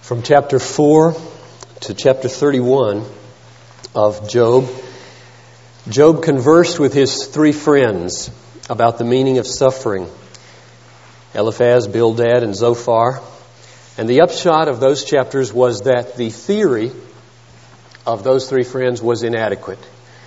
From chapter 4 to chapter 31 of Job, Job conversed with his three friends about the meaning of suffering, Eliphaz, Bildad, and Zophar. And the upshot of those chapters was that the theory of those three friends was inadequate.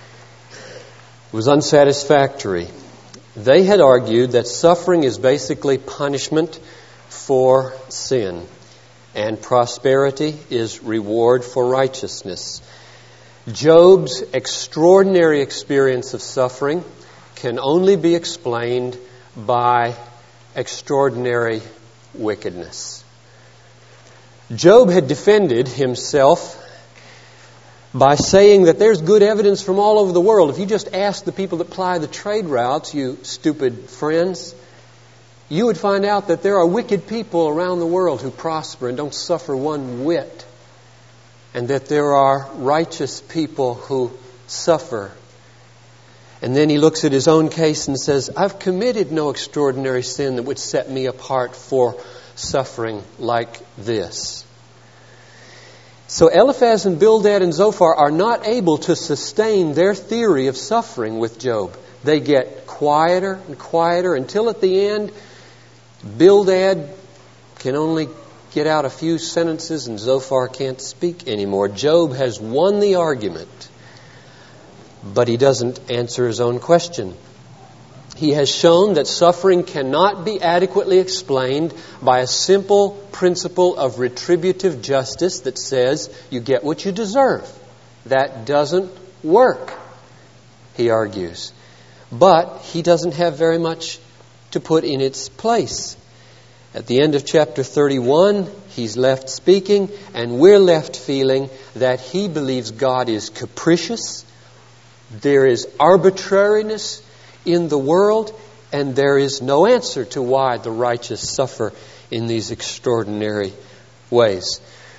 It was unsatisfactory. They had argued that suffering is basically punishment for sin, and prosperity is reward for righteousness. Job's extraordinary experience of suffering can only be explained by extraordinary wickedness. Job had defended himself by saying that there's good evidence from all over the world. If you just ask the people that ply the trade routes, you stupid friends, you would find out that there are wicked people around the world who prosper and don't suffer one whit, and that there are righteous people who suffer. And then he looks at his own case and says, I've committed no extraordinary sin that would set me apart for suffering like this. So Eliphaz and Bildad and Zophar are not able to sustain their theory of suffering with Job. They get quieter and quieter until at the end, Bildad can only get out a few sentences and Zophar can't speak anymore. Job has won the argument, but he doesn't answer his own question. He has shown that suffering cannot be adequately explained by a simple principle of retributive justice that says you get what you deserve. That doesn't work, he argues. But he doesn't have very much to put in its place. At the end of chapter 31, he's left speaking, and we're left feeling that he believes God is capricious, there is arbitrariness in the world, and there is no answer to why the righteous suffer in these extraordinary ways.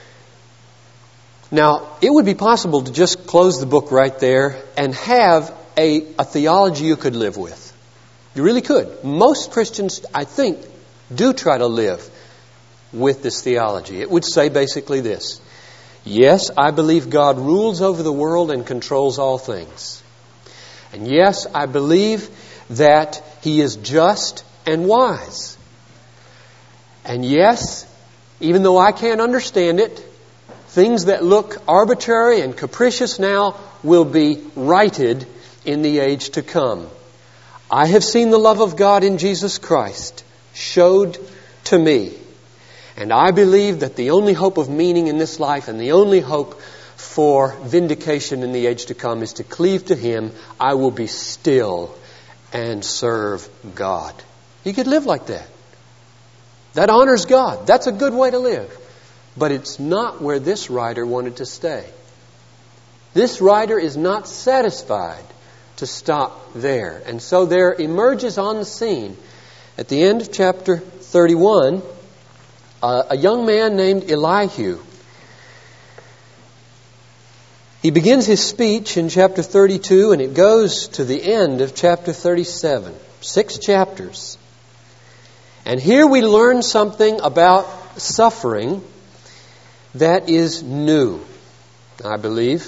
Now, it would be possible to just close the book right there and have a theology you could live with. You really could. Most Christians, I think, do try to live with this theology. It would say basically this: yes, I believe God rules over the world and controls all things. And yes, I believe that He is just and wise. And yes, even though I can't understand it, things that look arbitrary and capricious now will be righted in the age to come. I have seen the love of God in Jesus Christ showed to me. And I believe that the only hope of meaning in this life and the only hope for vindication in the age to come is to cleave to Him. I will be still and serve God. You could live like that. That honors God. That's a good way to live. But it's not where this writer wanted to stay. This writer is not satisfied to stop there. And so there emerges on the scene at the end of chapter 31 a young man named Elihu. He begins his speech in chapter 32 and it goes to the end of chapter 37. 6 chapters. And here we learn something about suffering that is new, I believe.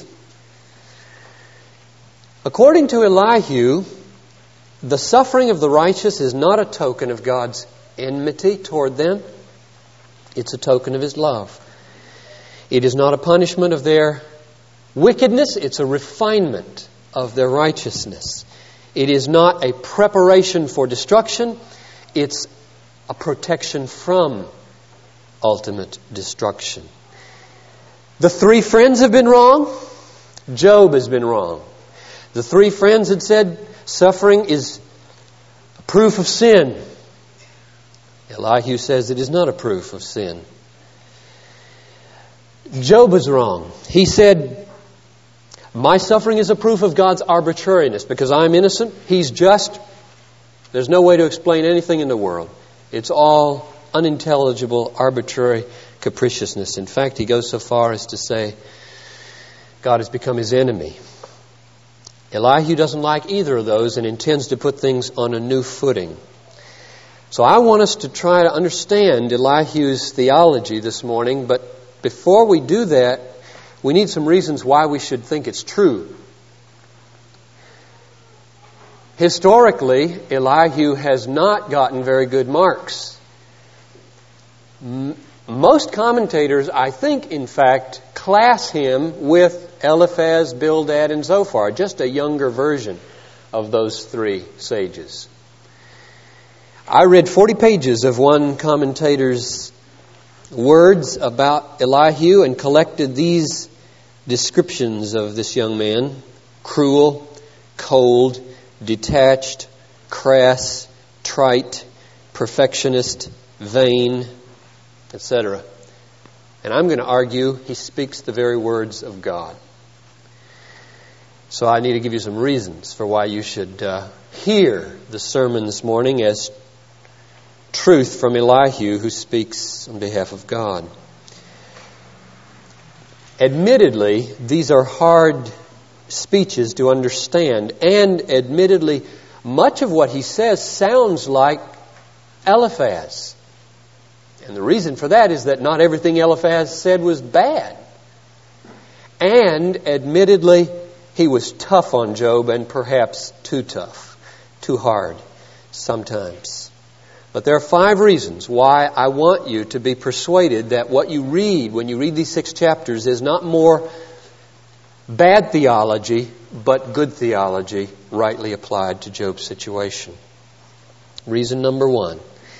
According to Elihu, the suffering of the righteous is not a token of God's enmity toward them. It's a token of His love. It is not a punishment of their wickedness. It's a refinement of their righteousness. It is not a preparation for destruction. It's a protection from ultimate destruction. The three friends have been wrong. Job has been wrong. The three friends had said suffering is a proof of sin. Elihu says it is not a proof of sin. Job was wrong. He said, my suffering is a proof of God's arbitrariness because I'm innocent. He's just. There's no way to explain anything in the world. It's all unintelligible, arbitrary capriciousness. In fact, he goes so far as to say God has become his enemy. Elihu doesn't like either of those and intends to put things on a new footing. So I want us to try to understand Elihu's theology this morning, but before we do that, we need some reasons why we should think it's true. Historically, Elihu has not gotten very good marks. Most commentators, I think, in fact, class him with Eliphaz, Bildad, and Zophar, just a younger version of those three sages. I read 40 pages of one commentator's words about Elihu and collected these descriptions of this young man: cruel, cold, detached, crass, trite, perfectionist, vain, etc. And I'm going to argue he speaks the very words of God. So I need to give you some reasons for why you should hear the sermon this morning as truth from Elihu, who speaks on behalf of God. Admittedly, these are hard speeches to understand, and admittedly, much of what he says sounds like Eliphaz. And the reason for that is that not everything Eliphaz said was bad. And admittedly, he was tough on Job, and perhaps too tough, too hard sometimes. But there are 5 reasons why I want you to be persuaded that what you read when you read these 6 chapters is not more bad theology, but good theology rightly applied to Job's situation. Reason number 1.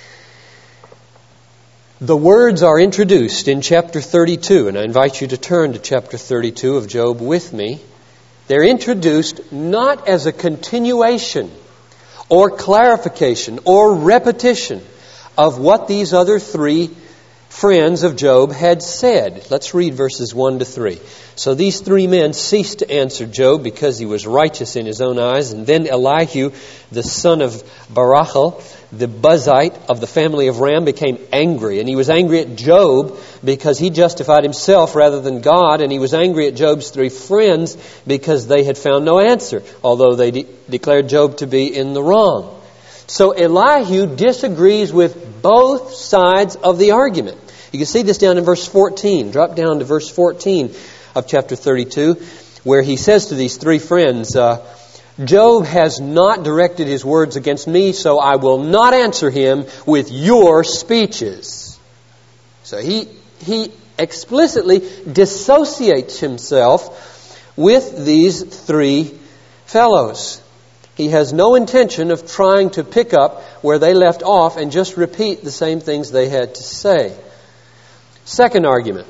The words are introduced in chapter 32, and I invite you to turn to chapter 32 of Job with me. They're introduced not as a continuation or clarification or repetition of what these other 3 friends of Job had said. Let's read verses 1 to 3. So these 3 men ceased to answer Job because he was righteous in his own eyes. And then Elihu, the son of Barachel, the Buzite of the family of Ram, became angry. And he was angry at Job because he justified himself rather than God. And he was angry at Job's 3 friends because they had found no answer, although they declared Job to be in the wrong. So Elihu disagrees with both sides of the argument. You can see this down in verse 14. Drop down to verse 14 of chapter 32, where he says to these 3 friends, Job has not directed his words against me, so I will not answer him with your speeches. So he explicitly dissociates himself with these 3 fellows. He has no intention of trying to pick up where they left off and just repeat the same things they had to say. Second argument.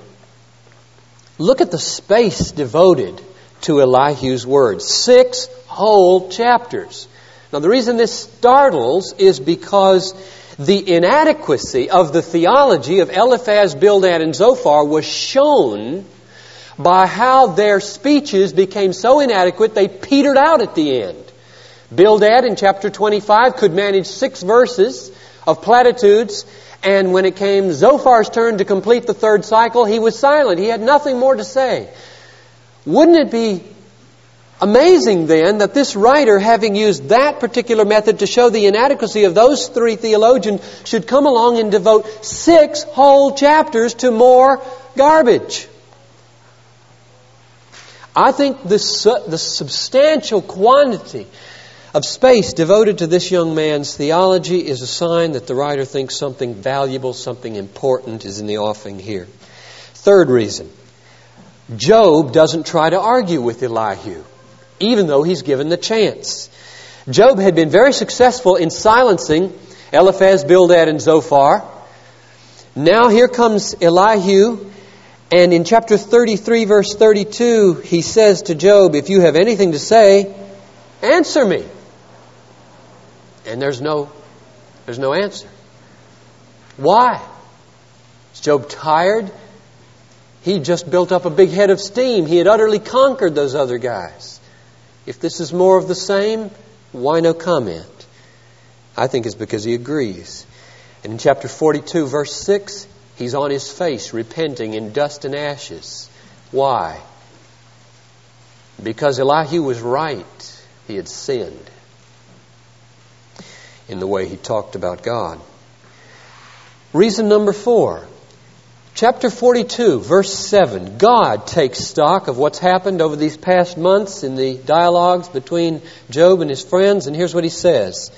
Look at the space devoted to Elihu's words. 6 whole chapters. Now, the reason this startles is because the inadequacy of the theology of Eliphaz, Bildad, and Zophar was shown by how their speeches became so inadequate they petered out at the end. Bildad in chapter 25 could manage 6 verses of platitudes, and when it came Zophar's turn to complete the 3rd cycle, he was silent. He had nothing more to say. Wouldn't it be amazing then that this writer, having used that particular method to show the inadequacy of those 3 theologians, should come along and devote 6 whole chapters to more garbage? I think the substantial quantity of space devoted to this young man's theology is a sign that the writer thinks something valuable, something important is in the offing here. Third reason. Job doesn't try to argue with Elihu, even though he's given the chance. Job had been very successful in silencing Eliphaz, Bildad, and Zophar. Now here comes Elihu, and in chapter 33, verse 32, he says to Job, if you have anything to say, answer me. And there's no answer. Why? Is Job tired? He just built up a big head of steam. He had utterly conquered those other guys. If this is more of the same, why no comment? I think it's because he agrees. And in chapter 42, verse 6, he's on his face, repenting in dust and ashes. Why? Because Elihu was right. He had sinned in the way he talked about God. Reason number 4. Chapter 42, verse 7. God takes stock of what's happened over these past months in the dialogues between Job and his friends, and here's what he says.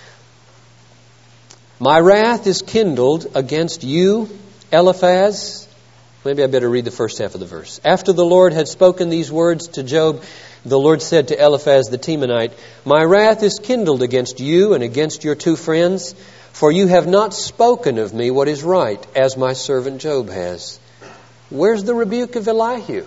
My wrath is kindled against you, Eliphaz. Maybe I better read the first half of the verse. After the Lord had spoken these words to Job, the Lord said to Eliphaz the Temanite, My wrath is kindled against you and against your two friends, for you have not spoken of me what is right, as my servant Job has. Where's the rebuke of Elihu?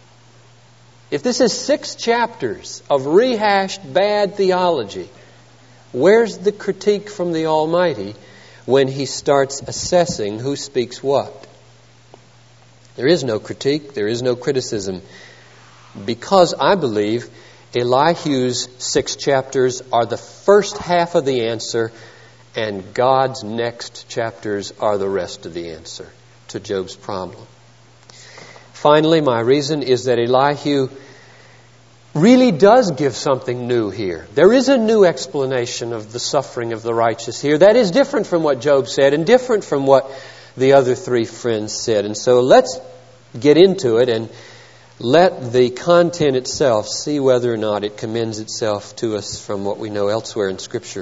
If this is 6 chapters of rehashed bad theology, where's the critique from the Almighty when He starts assessing who speaks what? There is no critique, there is no criticism, because I believe Elihu's 6 chapters are the first half of the answer, and God's next chapters are the rest of the answer to Job's problem. Finally, my reason is that Elihu really does give something new here. There is a new explanation of the suffering of the righteous here that is different from what Job said and different from what the other 3 friends said. And so let's get into it and let the content itself see whether or not it commends itself to us from what we know elsewhere in Scripture.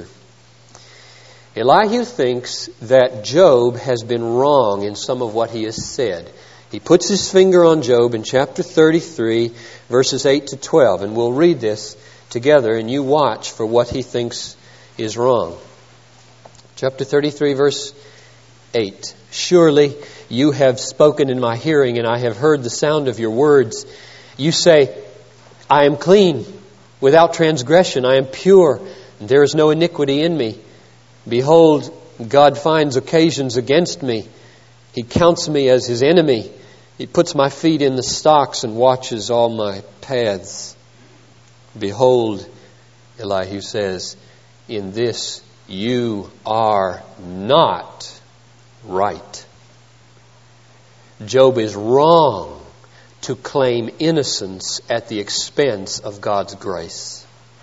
Elihu thinks that Job has been wrong in some of what he has said. He puts his finger on Job in chapter 33, verses 8 to 12, and we'll read this together, and you watch for what he thinks is wrong. Chapter 33, verse 8. Surely you have spoken in my hearing, and I have heard the sound of your words. You say, I am clean, without transgression, I am pure, and there is no iniquity in me. Behold, God finds occasions against me. He counts me as His enemy. He puts my feet in the stocks and watches all my paths. Behold, Elihu says, in this you are not right. Job is wrong to claim innocence at the expense of God's grace.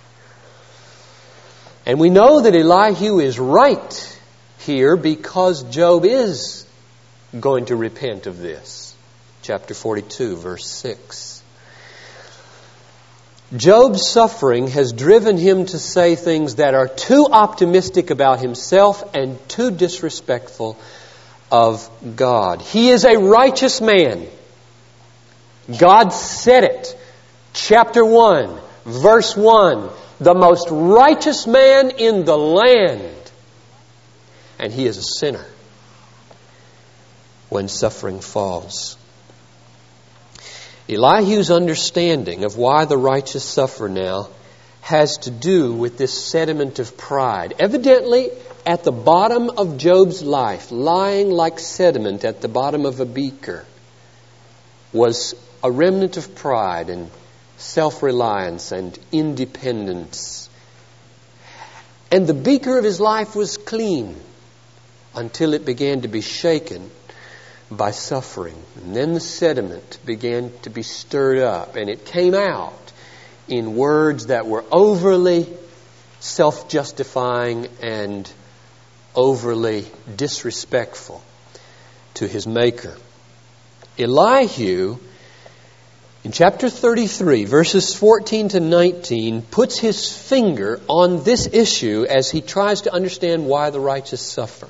And we know that Elihu is right here because Job is going to repent of this. Chapter 42, verse 6. Job's suffering has driven him to say things that are too optimistic about himself and too disrespectful of God. He is a righteous man. God said it. Chapter 1, verse 1. The most righteous man in the land. And he is a sinner when suffering falls. Elihu's understanding of why the righteous suffer now has to do with this sediment of pride. Evidently, at the bottom of Job's life, lying like sediment at the bottom of a beaker, was a remnant of pride and self-reliance and independence. And the beaker of his life was clean until it began to be shaken by suffering. And then the sediment began to be stirred up, and it came out in words that were overly self-justifying and overly disrespectful to his Maker. Elihu, in chapter 33, verses 14 to 19, puts his finger on this issue as he tries to understand why the righteous suffer.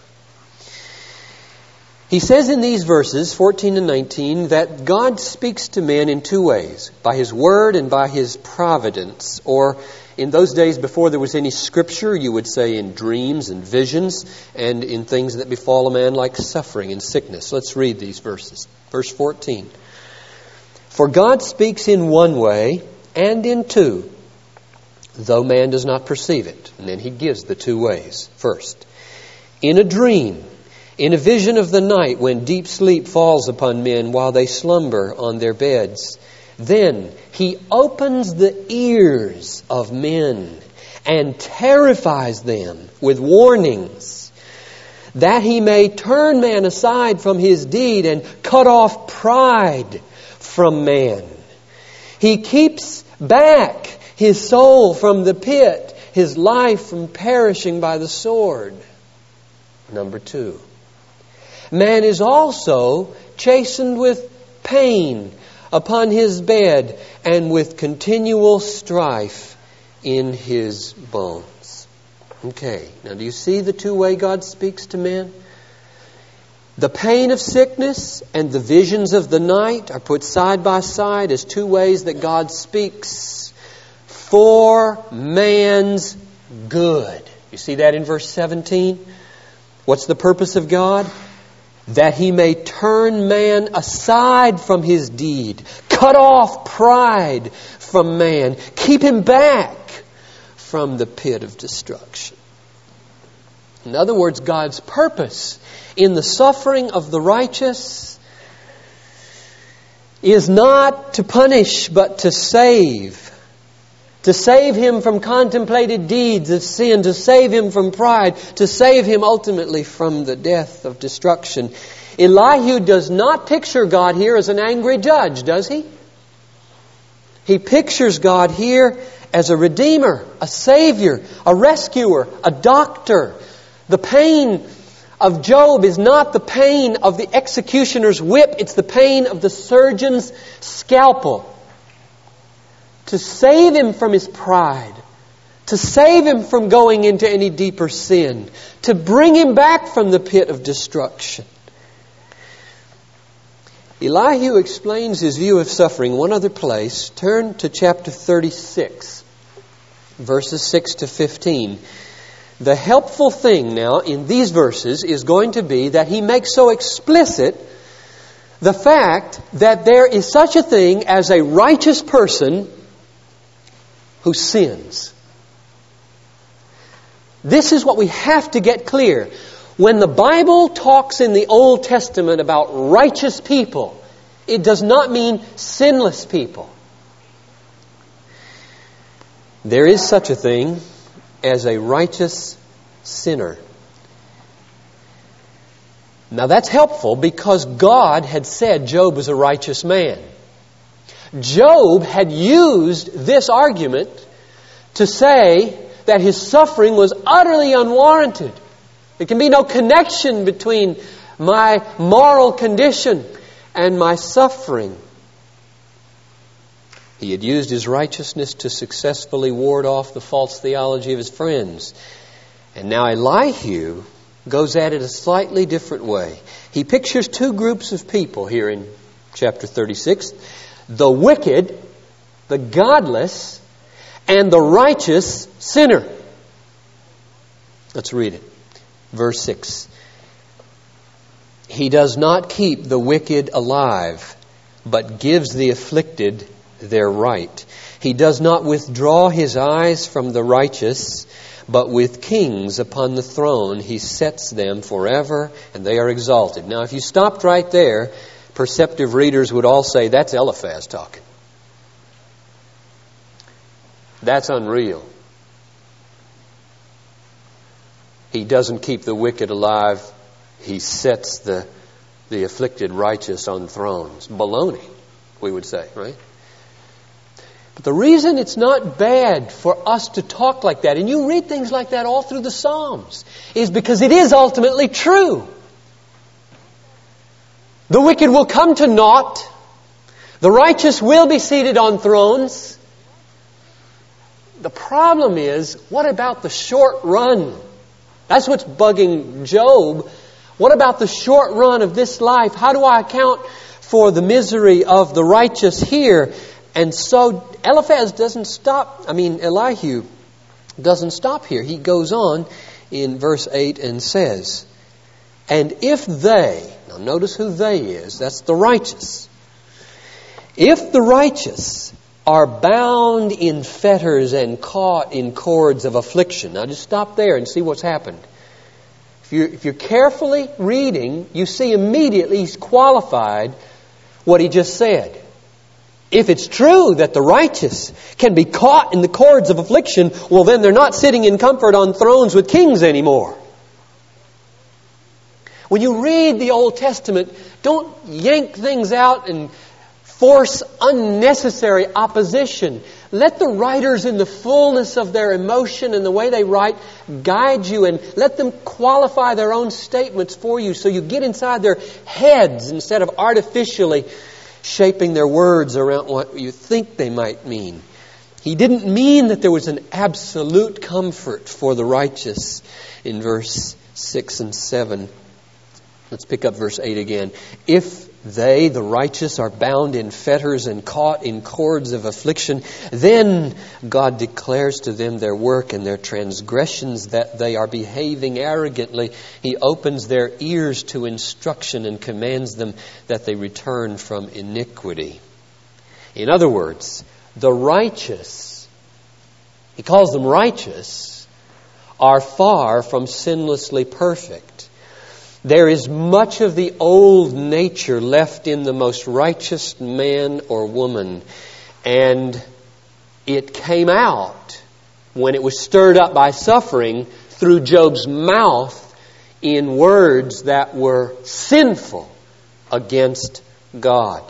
He says in these verses, 14 and 19, that God speaks to men in 2 ways, by His Word and by His providence. Or in those days before there was any Scripture, you would say in dreams and visions and in things that befall a man like suffering and sickness. Let's read these verses. Verse 14. For God speaks in 1 way and in 2, though man does not perceive it. And then He gives the 2 ways. First, in a dream, in a vision of the night when deep sleep falls upon men while they slumber on their beds. Then He opens the ears of men and terrifies them with warnings, that He may turn man aside from his deed and cut off pride from man. He keeps back his soul from the pit, his life from perishing by the sword. Number 2. Man is also chastened with pain upon his bed, and with continual strife in his bones. Okay, now do you see the two-way God speaks to men? The pain of sickness and the visions of the night are put side by side as two ways that God speaks for man's good. You see that in verse 17? What's the purpose of God? That He may turn man aside from his deed, cut off pride from man, keep him back from the pit of destruction. In other words, God's purpose in the suffering of the righteous is not to punish, but to save. To save him from contemplated deeds of sin, to save him from pride, to save him ultimately from the death of destruction. Elihu does not picture God here as an angry judge, does he? He pictures God here as a redeemer, a savior, a rescuer, a doctor. The pain of Job is not the pain of the executioner's whip, it's the pain of the surgeon's scalpel. To save him from his pride, to save him from going into any deeper sin, to bring him back from the pit of destruction. Elihu explains his view of suffering one other place. Turn to chapter 36, verses 6 to 15. The helpful thing now in these verses is going to be that he makes so explicit the fact that there is such a thing as a righteous person who sins. This is what we have to get clear. When the Bible talks in the Old Testament about righteous people, it does not mean sinless people. There is such a thing as a righteous sinner. Now that's helpful because God had said Job was a righteous man. Job had used this argument to say that his suffering was utterly unwarranted. There can be no connection between my moral condition and my suffering. He had used his righteousness to successfully ward off the false theology of his friends. And now Elihu goes at it a slightly different way. He pictures two groups of people here in chapter 36. The wicked, the godless, and the righteous sinner. Let's read it. Verse 6. He does not keep the wicked alive, but gives the afflicted their right. He does not withdraw His eyes from the righteous, but with kings upon the throne He sets them forever, and they are exalted. Now, if you stopped right there, perceptive readers would all say, that's Eliphaz talking. That's unreal. He doesn't keep the wicked alive. He sets the afflicted righteous on thrones. Baloney, we would say, right? But the reason it's not bad for us to talk like that, and you read things like that all through the Psalms, is because it is ultimately true. The wicked will come to naught. The righteous will be seated on thrones. The problem is, what about the short run? That's what's bugging Job. What about the short run of this life? How do I account for the misery of the righteous here? And so Elihu doesn't stop here. He goes on in verse 8 and says, and if they, now notice who they is, that's the righteous. If the righteous are bound in fetters and caught in cords of affliction. Now just stop there and see what's happened. If you're carefully reading, you see immediately he's qualified what he just said. If it's true that the righteous can be caught in the cords of affliction, well then they're not sitting in comfort on thrones with kings anymore. When you read the Old Testament, don't yank things out and force unnecessary opposition. Let the writers in the fullness of their emotion and the way they write guide you, and let them qualify their own statements for you so you get inside their heads instead of artificially shaping their words around what you think they might mean. He didn't mean that there was an absolute comfort for the righteous in verse 6 and 7. Let's pick up verse 8 again. If they, the righteous, are bound in fetters and caught in cords of affliction, then God declares to them their work and their transgressions, that they are behaving arrogantly. He opens their ears to instruction and commands them that they return from iniquity. In other words, the righteous, he calls them righteous, are far from sinlessly perfect. There is much of the old nature left in the most righteous man or woman, and it came out when it was stirred up by suffering through Job's mouth in words that were sinful against God.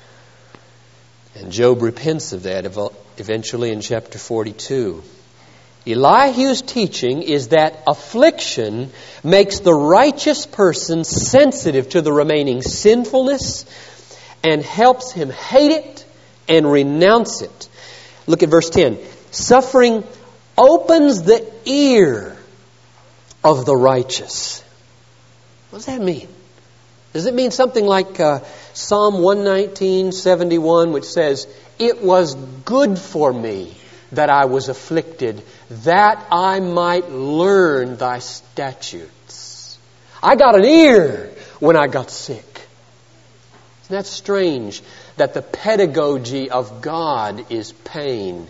And Job repents of that eventually in chapter 42. Elihu's teaching is that affliction makes the righteous person sensitive to the remaining sinfulness and helps him hate it and renounce it. Look at verse 10. Suffering opens the ear of the righteous. What does that mean? Does it mean something like Psalm 119:71, which says, "It was good for me that I was afflicted, that I might learn thy statutes"? I got an ear when I got sick. Isn't that strange that the pedagogy of God is pain?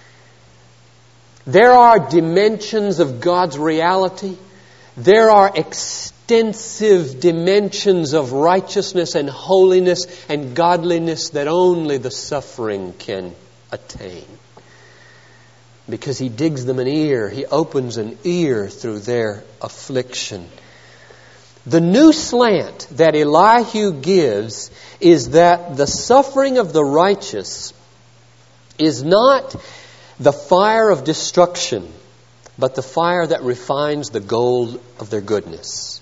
There are dimensions of God's reality. There are extensive dimensions of righteousness and holiness and godliness that only the suffering can attain. Because He digs them an ear. He opens an ear through their affliction. The new slant that Elihu gives is that the suffering of the righteous is not the fire of destruction, but the fire that refines the gold of their goodness.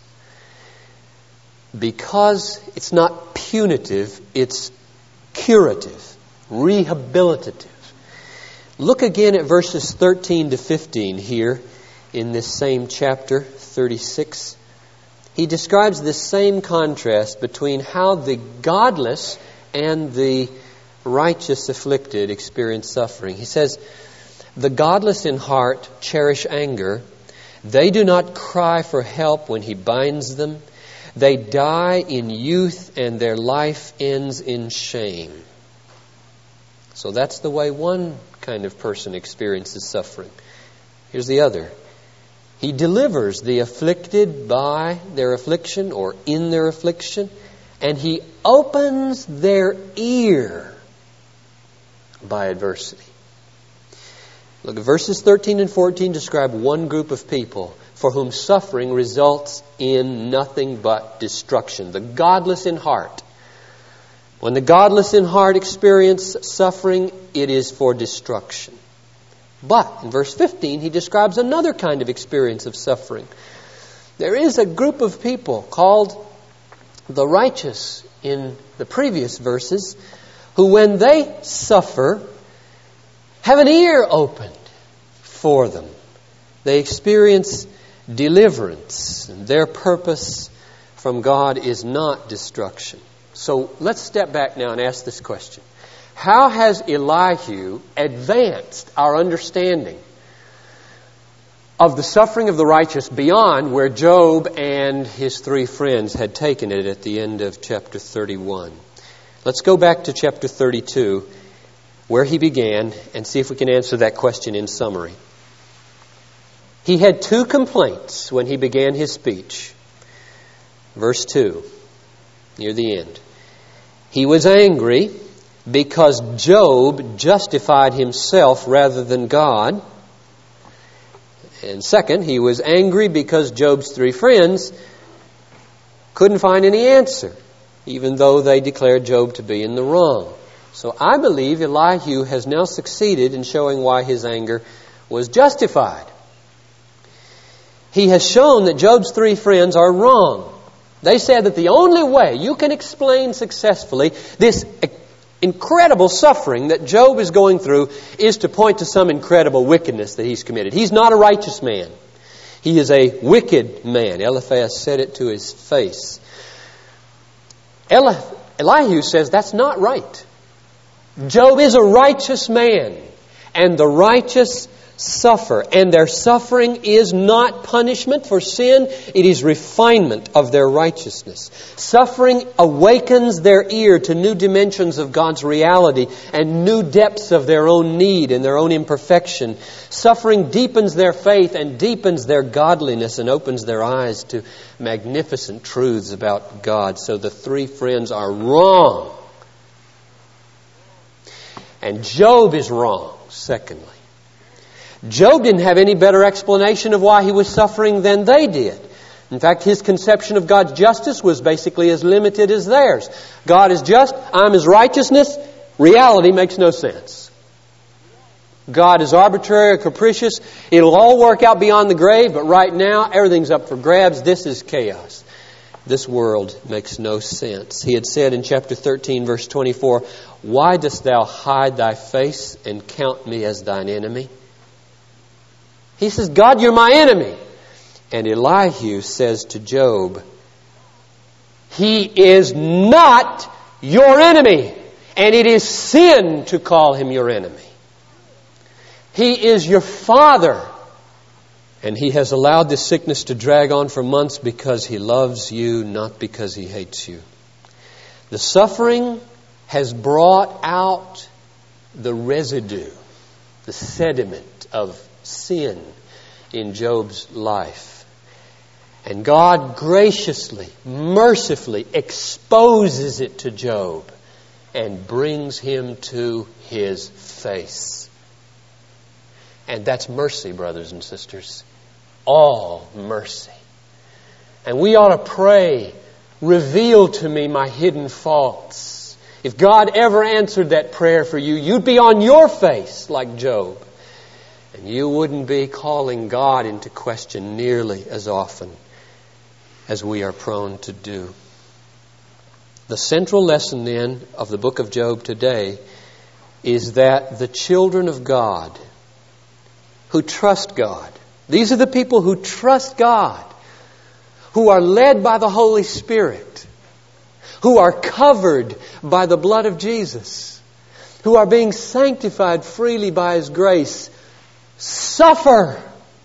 Because it's not punitive, it's curative, rehabilitative. Look again at verses 13 to 15 here in this same chapter, 36. He describes this same contrast between how the godless and the righteous afflicted experience suffering. He says, "The godless in heart cherish anger. They do not cry for help when He binds them. They die in youth, and their life ends in shame." So that's the way one kind of person experiences suffering. Here's the other. He delivers the afflicted by their affliction or in their affliction, and He opens their ear by adversity. Look, verses 13 and 14 describe one group of people for whom suffering results in nothing but destruction. The godless in heart. When the godless in heart experience suffering, it is for destruction. But in verse 15, he describes another kind of experience of suffering. There is a group of people called the righteous in the previous verses who, when they suffer, have an ear opened for them. They experience deliverance, and their purpose from God is not destruction. So let's step back now and ask this question. How has Elihu advanced our understanding of the suffering of the righteous beyond where Job and his three friends had taken it at the end of chapter 31? Let's go back to chapter 32, where he began, and see if we can answer that question in summary. He had two complaints when he began his speech. Verse 2, near the end. He was angry because Job justified himself rather than God. And second, he was angry because Job's three friends couldn't find any answer, even though they declared Job to be in the wrong. So I believe Elihu has now succeeded in showing why his anger was justified. He has shown that Job's three friends are wrong. They said that the only way you can explain successfully this incredible suffering that Job is going through is to point to some incredible wickedness that he's committed. He's not a righteous man. He is a wicked man. Eliphaz said it to his face. Elihu says that's not right. Job is a righteous man, and the righteous suffer, and their suffering is not punishment for sin, it is refinement of their righteousness. Suffering awakens their ear to new dimensions of God's reality and new depths of their own need and their own imperfection. Suffering deepens their faith and deepens their godliness and opens their eyes to magnificent truths about God. So the three friends are wrong. And Job is wrong, secondly. Job didn't have any better explanation of why he was suffering than they did. In fact, his conception of God's justice was basically as limited as theirs. God is just, I'm His righteousness. Reality makes no sense. God is arbitrary or capricious. It'll all work out beyond the grave, but right now everything's up for grabs. This is chaos. This world makes no sense. He had said in chapter 13, verse 24, "Why dost thou hide thy face and count me as thine enemy?" He says, God, you're my enemy. And Elihu says to Job, He is not your enemy. And it is sin to call Him your enemy. He is your Father. And He has allowed this sickness to drag on for months because He loves you, not because He hates you. The suffering has brought out the residue, the sediment of sin in Job's life. And God graciously, mercifully exposes it to Job and brings him to his face. And that's mercy, brothers and sisters. All mercy. And we ought to pray, reveal to me my hidden faults. If God ever answered that prayer for you, you'd be on your face like Job. And you wouldn't be calling God into question nearly as often as we are prone to do. The central lesson then of the book of Job today is that the children of God who trust God, these are the people who trust God, who are led by the Holy Spirit, who are covered by the blood of Jesus, who are being sanctified freely by His grace, suffer.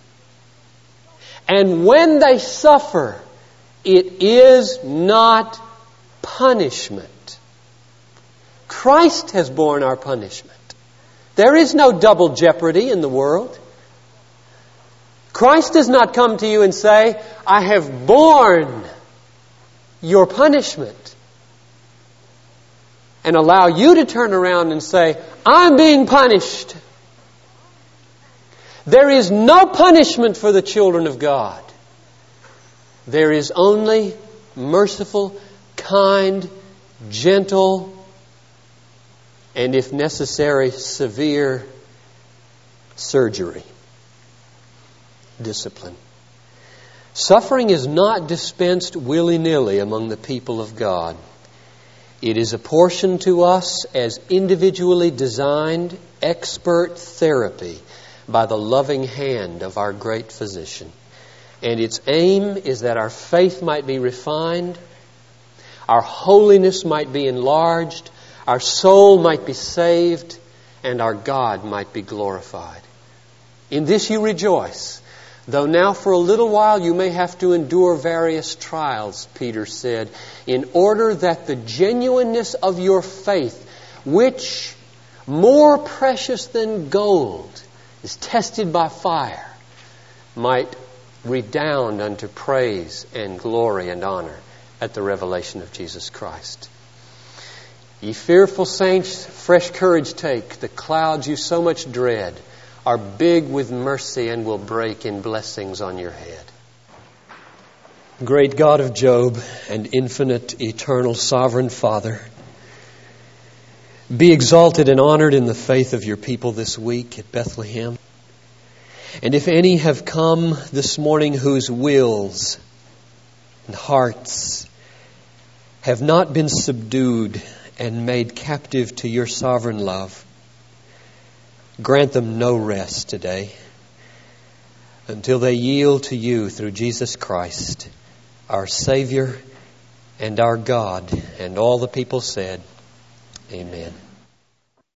And when they suffer, it is not punishment. Christ has borne our punishment. There is no double jeopardy in the world. Christ does not come to you and say, I have borne your punishment, and allow you to turn around and say, I'm being punished. There is no punishment for the children of God. There is only merciful, kind, gentle, and if necessary, severe surgery, discipline. Suffering is not dispensed willy-nilly among the people of God. It is apportioned to us as individually designed, expert therapy by the loving hand of our great physician. And its aim is that our faith might be refined, our holiness might be enlarged, our soul might be saved, and our God might be glorified. In this you rejoice, though now for a little while you may have to endure various trials, Peter said, in order that the genuineness of your faith, which more precious than gold is tested by fire, might redound unto praise and glory and honor at the revelation of Jesus Christ. Ye fearful saints, fresh courage take. The clouds you so much dread are big with mercy and will break in blessings on your head. Great God of Job and infinite, eternal, sovereign Father, Be exalted and honored in the faith of your people this week at Bethlehem. And if any have come this morning whose wills and hearts have not been subdued and made captive to your sovereign love, grant them no rest today until they yield to you through Jesus Christ, our Savior and our God. And all the people said, Amen.